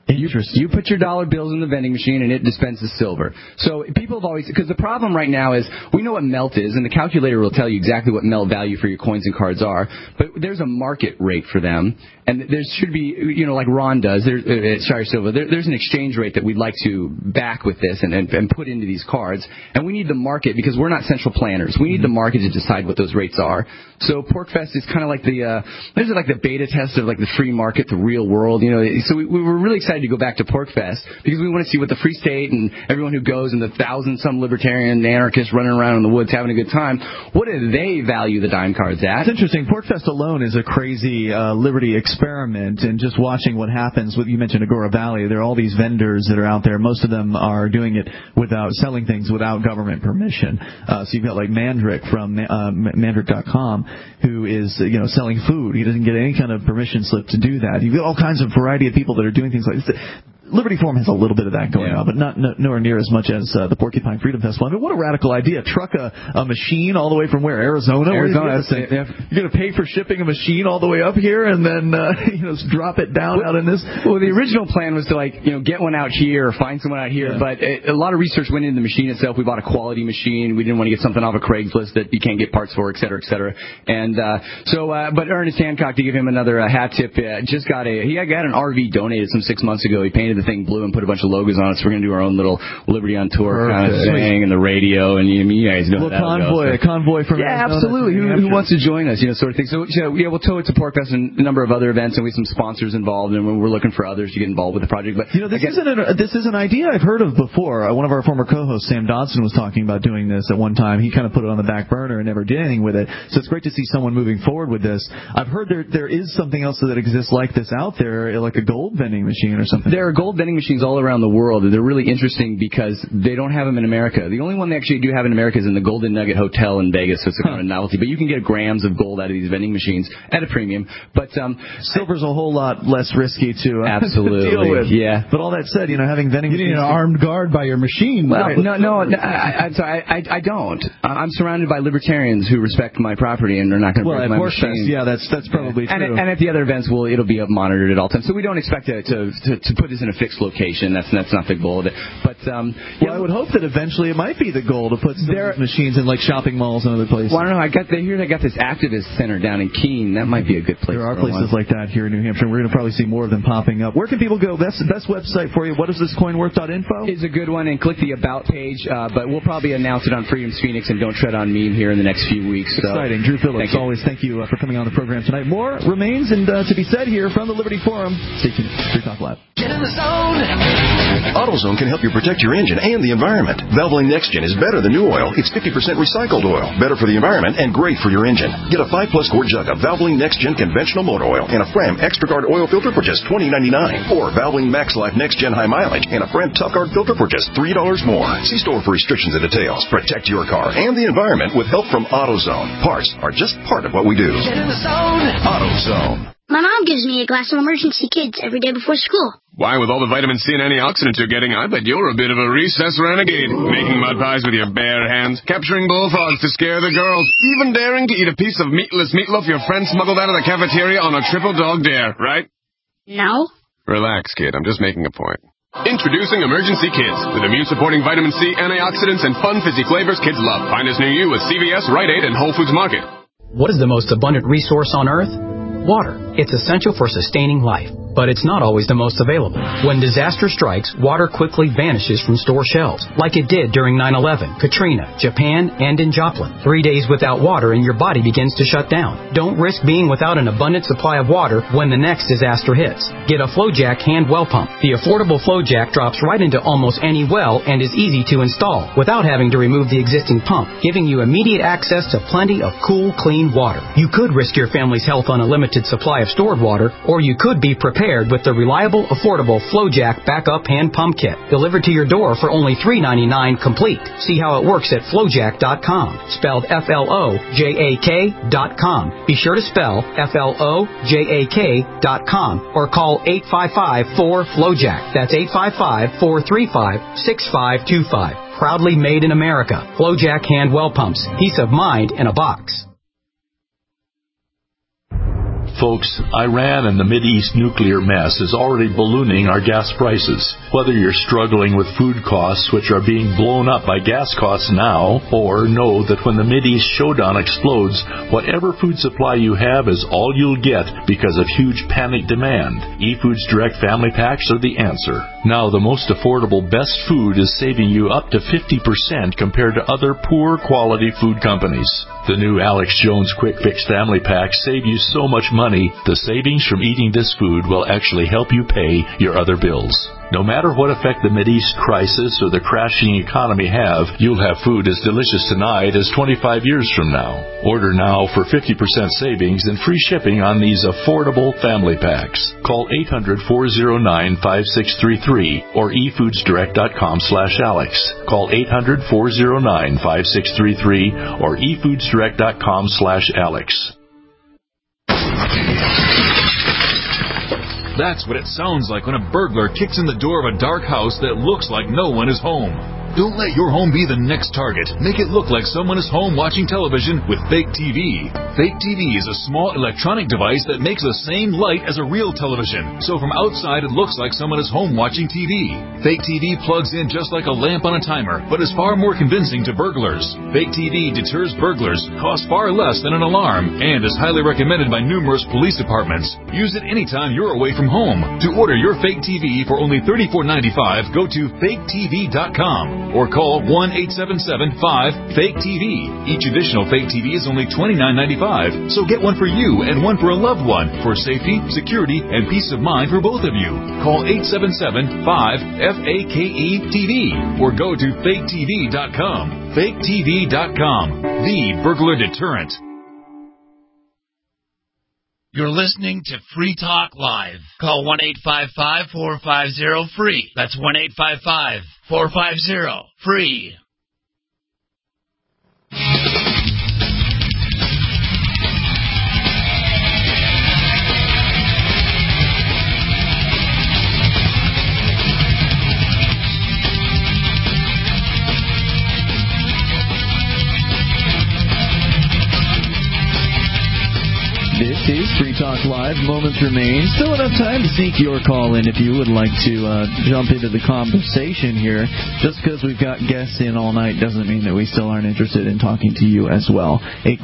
You put your dollar bills in the vending machine and it dispenses silver. So people have always, because the problem right now is we know what melt is, and the calculator will tell you exactly what melt value for your coins and cards are, but there's a market rate for them, and there should be, like Ron does, Silva, there's an exchange rate that we'd like to back with this and put into these cards, and we need the market because we're not central planners. We need the market to decide what those rates are. So PorcFest is kind of like there's like the beta test of like the free market, the real world, So we were really excited to go back to PorcFest because we want to see what the Free State and everyone who goes and the 1,000-some libertarian anarchists running around in the woods having a good time, what do they value the dime cards at? It's interesting. PorcFest alone is a crazy liberty experiment, and just watching what happens with, you mentioned Agora Valley, there are all these vendors that are out there. Most of them are doing it without selling things without government permission. So you've got like Mandrick from Mandrick.com who is selling food. He doesn't get any kind of permission slip to do that. You've got all kinds of variety of people that are doing things like this. Liberty Forum has a little bit of that going on, but nowhere near as much as the Porcupine Freedom Festival. I mean, what a radical idea. Truck a machine all the way from where? Arizona? You're going to pay for shipping a machine all the way up here and then drop it down out in this? Well, the original plan was to get one out here or find someone out here, but a lot of research went into the machine itself. We bought a quality machine. We didn't want to get something off of Craigslist that you can't get parts for, et cetera, et cetera. And but Ernest Hancock, to give him another hat tip, just got an RV donated some 6 months ago. He painted the thing blue and put a bunch of logos on it, so we're going to do our own little Liberty on Tour kind of thing, and the radio, and you guys know that. A convoy from Arizona. Absolutely. Who wants to join us, sort of thing. So we'll tow it to PorcFest and a number of other events, and we have some sponsors involved, and we're looking for others to get involved with the project. But this is an idea I've heard of before. One of our former co-hosts, Sam Dodson, was talking about doing this at one time. He kind of put it on the back burner and never did anything with it. So it's great to see someone moving forward with this. I've heard there is something else that exists like this out there, like a gold vending machine or something. There are gold vending machines all around the world, and they're really interesting because they don't have them in America. The only one they actually do have in America is in the Golden Nugget Hotel in Vegas, so it's a kind of a novelty. But you can get grams of gold out of these vending machines at a premium. But silver's a whole lot less risky to deal with. Yeah. But all that said, having vending machines... You need an armed guard by your machine. Well, no, I'm sorry, I don't. I'm surrounded by libertarians who respect my property and are not going to break my machine. Yeah, that's probably true. And at the other events, it'll be monitored at all times. So we don't expect to put this in a fixed location. That's not the goal of it. But I would hope that eventually it might be the goal to put some machines in like shopping malls and other places. Well, I don't know. They hear they got this activist center down in Keene. That might be a good place. There are places like that here in New Hampshire. We're going to probably see more of them popping up. Where can people go? That's the best website for you. What is this coinworth.info? It's a good one, and click the About page. But we'll probably announce it on Freedom's Phoenix and Don't Tread on Me here in the next few weeks. Exciting. Drew Phillips, always thank you for coming on the program tonight. More remains and to be said here from the Liberty Forum. Stay tuned. Free Talk Live. Get in the zone. AutoZone can help you protect your engine and the environment. Valvoline NextGen is better than new oil. It's 50% recycled oil, better for the environment and great for your engine. Get a 5+ quart jug of Valvoline NextGen conventional motor oil and a Fram ExtraGuard oil filter for just $20.99. Or Valvoline MaxLife NextGen high mileage and a Fram ToughGuard filter for just $3 more. See store for restrictions and details. Protect your car and the environment with help from AutoZone. Parts are just part of what we do. Get in the zone. AutoZone. My mom gives me a glass of Emergency Kids every day before school. Why, with all the vitamin C and antioxidants you're getting, I bet you're a bit of a recess renegade. Making mud pies with your bare hands, capturing bullfrogs to scare the girls, even daring to eat a piece of meatless meatloaf your friend smuggled out of the cafeteria on a triple dog dare, right? No. Relax, kid. I'm just making a point. Introducing Emergency Kids, with immune-supporting vitamin C, antioxidants, and fun fizzy flavors kids love. Find us near you at CVS, Rite Aid, and Whole Foods Market. What is the most abundant resource on Earth? Water. It's essential for sustaining life, but it's not always the most available. When disaster strikes, water quickly vanishes from store shelves, like it did during 9/11, Katrina, Japan, and in Joplin. 3 days without water and your body begins to shut down. Don't risk being without an abundant supply of water when the next disaster hits. Get a FlowJack hand well pump. The affordable FlowJack drops right into almost any well and is easy to install without having to remove the existing pump, giving you immediate access to plenty of cool, clean water. You could risk your family's health on a limited supply of stored water, or you could be prepared paired with the reliable, affordable FlowJack Backup Hand Pump Kit, delivered to your door for only $3.99 complete. See how it works at FlowJack.com, spelled FLOJAK.com. Be sure to spell FLOJAK.com or call 855-4FlowJack. That's 855-435-6525. Proudly made in America. FlowJack hand well pumps. Peace of mind in a box. Folks, Iran and the Mideast nuclear mess is already ballooning our gas prices. Whether you're struggling with food costs, which are being blown up by gas costs now, or know that when the Mideast showdown explodes, whatever food supply you have is all you'll get because of huge panic demand, eFoods Direct Family Packs are the answer. Now, the most affordable best food is saving you up to 50% compared to other poor quality food companies. The new Alex Jones Quick Fix Family Packs save you so much money, the savings from eating this food will actually help you pay your other bills. No matter what effect the Mideast crisis or the crashing economy have, you'll have food as delicious tonight as 25 years from now. Order now for 50% savings and free shipping on these affordable family packs. Call 800-409-5633 or efoodsdirect.com/Alex. Call 800-409-5633 or efoodsdirect.com/Alex. That's what it sounds like when a burglar kicks in the door of a dark house that looks like no one is home. Don't let your home be the next target. Make it look like someone is home watching television with Fake TV. Fake TV is a small electronic device that makes the same light as a real television. So from outside it looks like someone is home watching TV. Fake TV plugs in just like a lamp on a timer, but is far more convincing to burglars. Fake TV deters burglars, costs far less than an alarm, and is highly recommended by numerous police departments. Use it anytime you're away from home. To order your Fake TV for only $34.95, go to faketv.com. or call 1-877-5-FAKE-TV. Each additional Fake TV is only $29.95, so get one for you and one for a loved one for safety, security, and peace of mind for both of you. Call 877-5-FAKE-TV or go to faketv.com. FakeTV.com, the burglar deterrent. You're listening to Free Talk Live. Call 1-855-450-FREE. That's 1-855-450-FREE. This is Free Talk Live. Moments remain. Still enough time to sneak your call in if you would like to jump into the conversation here. Just because we've got guests in all night doesn't mean that we still aren't interested in talking to you as well.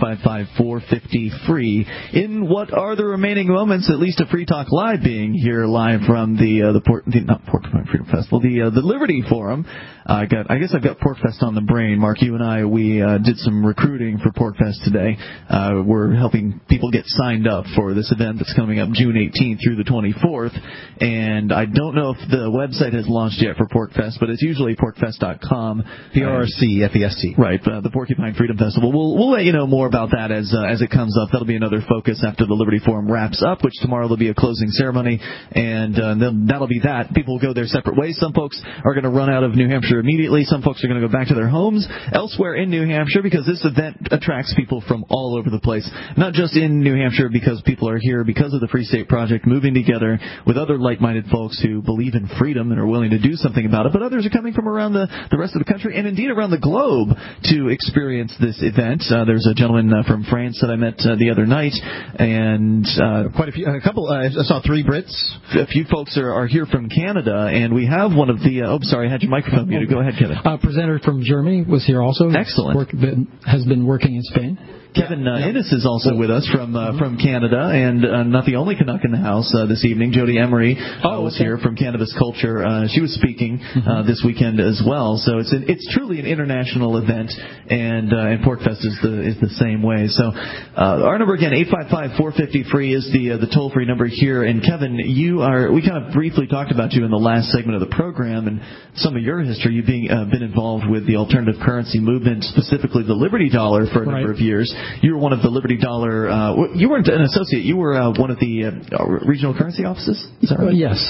855-450-FREE. In what are the remaining moments, at least of Free Talk Live being here live from the Porcupine Freedom Festival, the Liberty Forum. I guess I've got PorcFest on the brain. Mark, you and I, we did some recruiting for PorcFest today. We're helping people get signed up for this event that's coming up June 18th through the 24th. And I don't know if the website has launched yet for PorcFest, but it's usually porcfest.com. PRCFEST. Right, the Porcupine Freedom Festival. We'll let you know more about that as it comes up. That'll be another focus after the Liberty Forum wraps up, which tomorrow there'll be a closing ceremony, and then that'll be that. People will go their separate ways. Some folks are going to run out of New Hampshire immediately. Some folks are going to go back to their homes elsewhere in New Hampshire because this event attracts people from all over the place, not just in New Hampshire because people are here because of the Free State Project, moving together with other like-minded folks who believe in freedom and are willing to do something about it, but others are coming from around the rest of the country and indeed around the globe to experience this event. There's a gentleman from France that I met the other night, and quite a few, I saw 3 Brits. A few folks are here from Canada, and we have one of the, sorry, I had your microphone muted. Go ahead, Kevin. Presenter from Germany was here also. Excellent. Has been working in Spain. Kevin Innes is also with us from Canada, and not the only Canuck in the house this evening. Jody Emery was here from Cannabis Culture. She was speaking this weekend as well. So it's truly an international event, and PorcFest is the same way. So our number again, 855-450-FREE is the toll-free number here. And Kevin, we kind of briefly talked about you in the last segment of the program and some of your history. You've been involved with the alternative currency movement, specifically the Liberty Dollar, for a number of years. you were one of the Liberty Dollar. You weren't an associate. You were one of the regional currency offices. Is that right? Yes.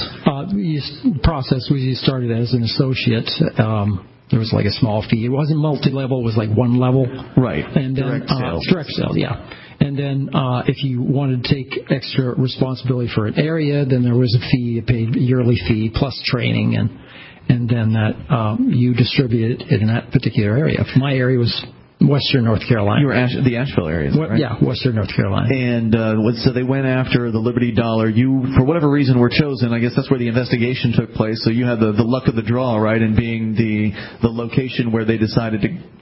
We started as an associate. There was like a small fee. It wasn't multi-level. It was like one level. Right. And then direct sales. Yeah. And then if you wanted to take extra responsibility for an area, then there was a fee, a paid yearly fee plus training, and then that you distribute it in that particular area. My area was Western North Carolina. You were the Asheville area, right? Yeah, Western North Carolina. And so they went after the Liberty Dollar. You, for whatever reason, were chosen. I guess that's where the investigation took place. So you had the luck of the draw, right, in being the location where they decided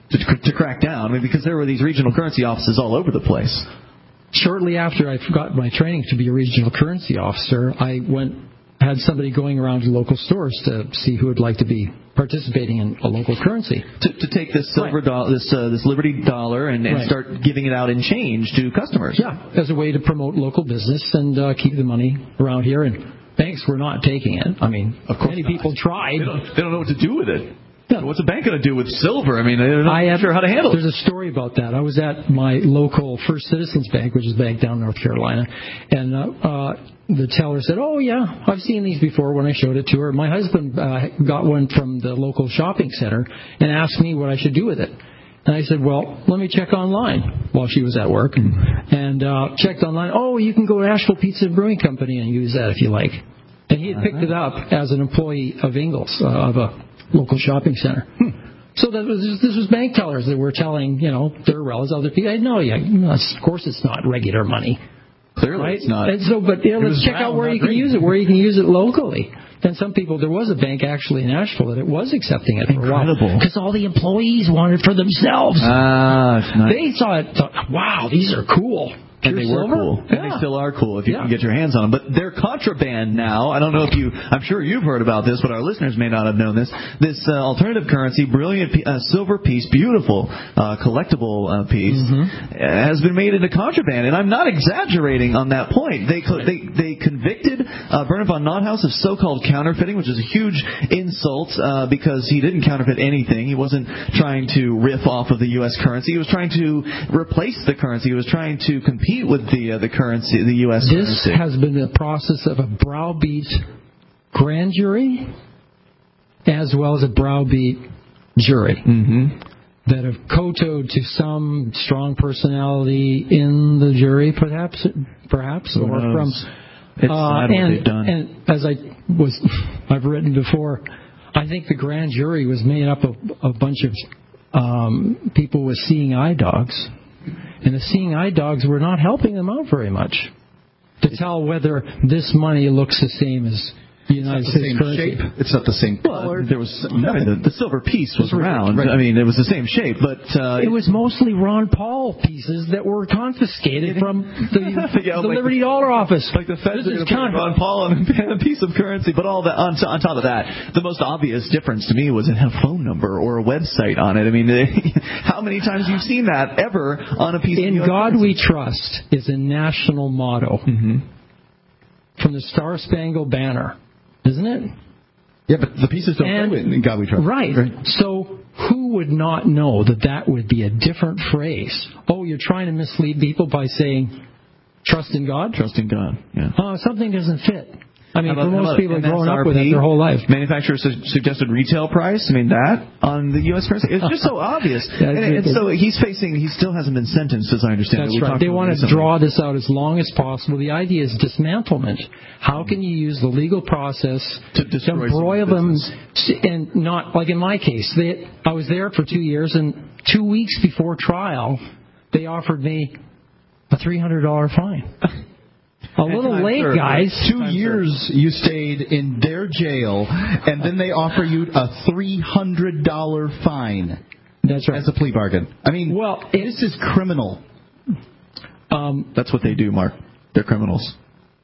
to crack down. I mean, because there were these regional currency offices all over the place. Shortly after I got my training to be a regional currency officer, I had somebody going around to local stores to see who would like to be participating in a local currency. To take this silver dollar, this Liberty Dollar, and start giving it out in change to customers. Yeah, as a way to promote local business and keep the money around here. And banks were not taking it. I mean, of course many people tried. They don't know what to do with it. Yeah. What's a bank going to do with silver? I mean, they're not sure how to handle it. There's a story about that. I was at my local First Citizens Bank, which is a bank down in North Carolina, and the teller said, "Oh, yeah, I've seen these before," when I showed it to her. My husband got one from the local shopping center and asked me what I should do with it. And I said, "Well, let me check online," while she was at work, and checked online. "Oh, you can go to Asheville Pizza and Brewing Company and use that if you like." And he had picked it up as an employee of Ingalls, of a local shopping center. So this was bank tellers that were telling, their relatives, other people. Of course it's not regular money. Clearly right? It's not. And so, but let's check out where you can use it, where you can use it locally. Then some people, there was a bank actually in Asheville that it was accepting it for a while. Because all the employees wanted it for themselves. Nice. They saw it, thought, wow, these are cool. And they were cool. Yeah. And they still are cool if you can get your hands on them. But they're contraband now. I don't know if I'm sure you've heard about this, but our listeners may not have known this. This alternative currency, brilliant silver piece, beautiful collectible piece, has been made into contraband. And I'm not exaggerating on that point. They convicted Bernard von Nothaus of so-called counterfeiting, which is a huge insult because he didn't counterfeit anything. He wasn't trying to riff off of the U.S. currency. He was trying to replace the currency. He was trying to compete with the currency, the U.S. currency. This has been the process of a browbeat grand jury as well as a browbeat jury that have kowtowed to some strong personality in the jury, perhaps, or from. It's sad what they've done. And as I've written before, I think the grand jury was made up of a bunch of people with seeing eye dogs. And the seeing eye dogs were not helping them out very much to tell whether this money looks the same as the United States currency. Shape. It's not the same color. There was the silver piece was round. Right. I mean, it was the same shape, but it was mostly Ron Paul pieces that were confiscated from the Liberty Dollar office. Like the Feds are going to put Ron Paul on a piece of currency, but all that on top of that, the most obvious difference to me was it had a phone number or a website on it. I mean, how many times you've seen that ever on a piece of In God We Trust is a national motto from the Star Spangled Banner. Isn't it? Yeah, but the pieces don't go in God We Trust. Right. So who would not know that would be a different phrase? Oh, you're trying to mislead people by saying, trust in God? Trust in God, yeah. Something doesn't fit. I mean, for most people have grown up with it their whole life. Manufacturer suggested retail price. I mean, that on the U.S. currency. It's just so obvious. And so he still hasn't been sentenced, as I understand it. That's right. They want to draw this out as long as possible. The idea is dismantlement. How can you use the legal process to embroil them? And not, like in my case, I was there for 2 years, and 2 weeks before trial, they offered me a $300 fine. A little late, guys. 2 years you stayed in their jail, and then they offer you a $300 fine. That's right. As a plea bargain. I mean, this is criminal. That's what they do, Mark. They're criminals.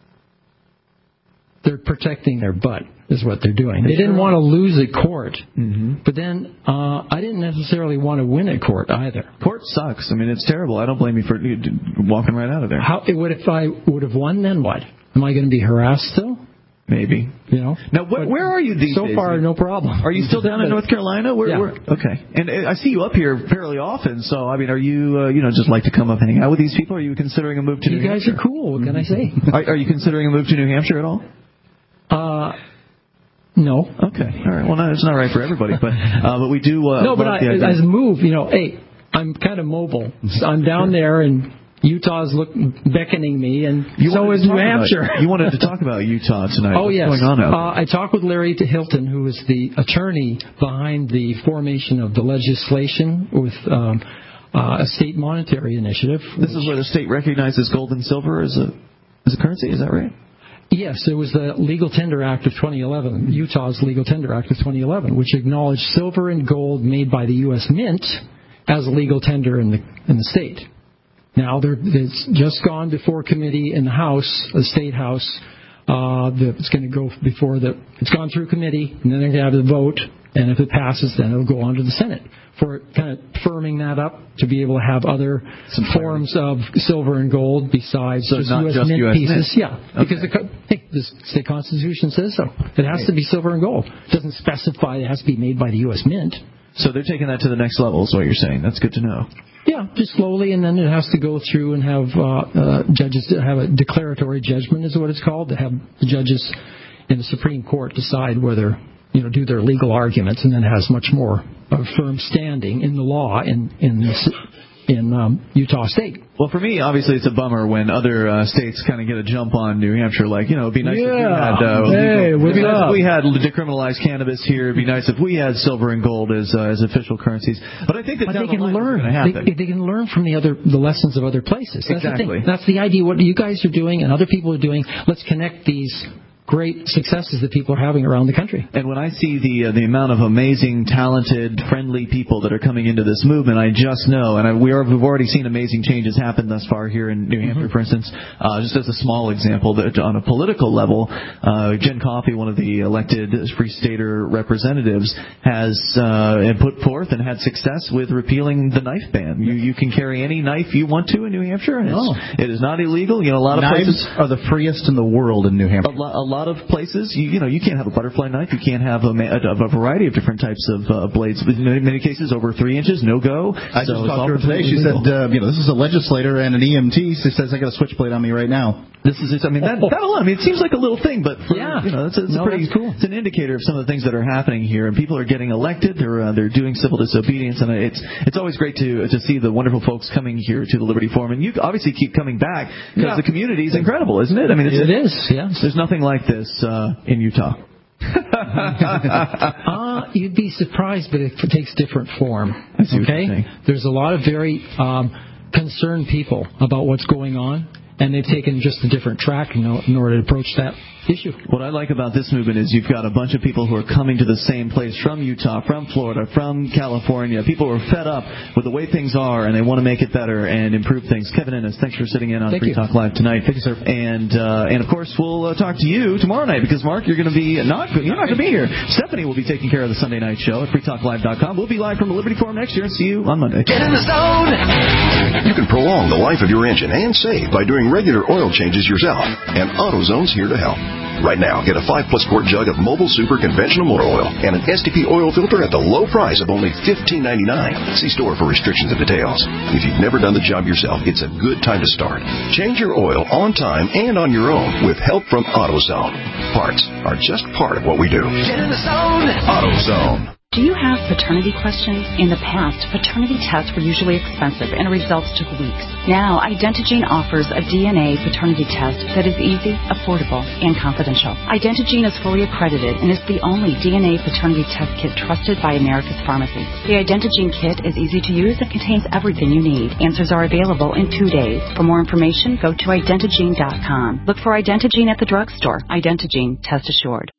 They're protecting their butt, is what they're doing. They didn't want to lose at court, but then I didn't necessarily want to win at court either. Court sucks. I mean, it's terrible. I don't blame you for walking right out of there. If I would have won, then what? Am I going to be harassed still? Maybe. You know. Now, where are you these days? So far, no problem. Are you still down in North Carolina? Yeah. Okay. And I see you up here fairly often. So, I mean, are you, just like to come up and hang out with these people? Are you considering a move to New Hampshire? You guys are cool. What can I say? Are you considering a move to New Hampshire at all? No. Okay. All right. Well, no, it's not right for everybody, but we do. As a move, hey, I'm kind of mobile. I'm down there and. Utah's beckoning me, and so is New Hampshire. You wanted to talk about Utah tonight. Oh, yes. What's going on out there? I talked with Larry Hilton, who is the attorney behind the formation of the legislation with a state monetary initiative. This is where the state recognizes gold and silver as a currency, is that right? Yes, it was the Legal Tender Act of 2011, Utah's Legal Tender Act of 2011, which acknowledged silver and gold made by the U.S. Mint as a legal tender in the state. Now, it's just gone before committee in the House, the State House. It's going to go it's gone through committee, and then they're going to have the vote, and if it passes, then it'll go on to the Senate for kind of firming that up to be able to have other forms of silver and gold besides just U.S. Mint pieces. Yeah, because the state constitution says so. It has to be silver and gold. It doesn't specify it has to be made by the U.S. Mint. So they're taking that to the next level is what you're saying. That's good to know. Yeah, just slowly, and then it has to go through and have judges have a declaratory judgment is what it's called, to have the judges in the Supreme Court decide whether, do their legal arguments, and then it has much more of a firm standing in the law in Utah State. Well, for me, obviously, it's a bummer when other states kind of get a jump on New Hampshire. Like, it'd be nice if we had decriminalized cannabis here. It'd be nice if we had silver and gold as official currencies. But I think that they can learn. They can learn from the lessons of other places. That's exactly. The thing. That's the idea. What you guys are doing and other people are doing. Let's connect these great successes that people are having around the country. And when I see the amount of amazing, talented, friendly people that are coming into this movement, I just know, and we've already seen amazing changes happen thus far here in New Hampshire, for instance. Just as a small example, that on a political level, Jen Coffey, one of the elected Free Stater representatives, has put forth and had success with repealing the knife ban. You can carry any knife you want to in New Hampshire, and it is not illegal. A lot of knives are the freest in the world in New Hampshire. A lot of places, you can't have a butterfly knife. You can't have a variety of different types of blades. In many cases, over 3 inches, no go. I just talked to her today. She said, this is a legislator and an EMT. She says, I got a switchblade on me right now. This is it. I mean, that alone. It seems like a little thing, but it's pretty cool. It's an indicator of some of the things that are happening here, and people are getting elected. They're doing civil disobedience, and it's always great to see the wonderful folks coming here to the Liberty Forum, and you obviously keep coming back because the community is incredible, isn't it? I mean, it is. Yes. There's nothing like this in Utah. You'd be surprised, but it takes different form. Okay, there's a lot of very concerned people about what's going on. And they've taken just a different track in order to approach that issue. What I like about this movement is you've got a bunch of people who are coming to the same place from Utah, from Florida, from California. People who are fed up with the way things are, and they want to make it better and improve things. Kevin Ennis, thanks for sitting in on Free Talk Live tonight. Thank you, sir. And of course, we'll talk to you tomorrow night because, Mark, you're not going to be here. Stephanie will be taking care of the Sunday night show at freetalklive.com. We'll be live from the Liberty Forum next year and see you on Monday. Get in the zone! You can prolong the life of your engine and save by doing regular oil changes yourself, and AutoZone's here to help. Right now, get a 5+ quart jug of Mobile Super conventional motor oil and an STP oil filter at the low price of only $15.99. See store for restrictions and details. If you've never done the job yourself, it's a good time to start. Change your oil on time and on your own with help from AutoZone. Parts are just part of what we do. Get in the zone! AutoZone. Do you have paternity questions? In the past, paternity tests were usually expensive and results took weeks. Now, Identigene offers a DNA paternity test that is easy, affordable, and confidential. Identigene is fully accredited and is the only DNA paternity test kit trusted by America's pharmacies. The Identigene kit is easy to use and contains everything you need. Answers are available in 2 days. For more information, go to Identigene.com. Look for Identigene at the drugstore. Identigene, test assured.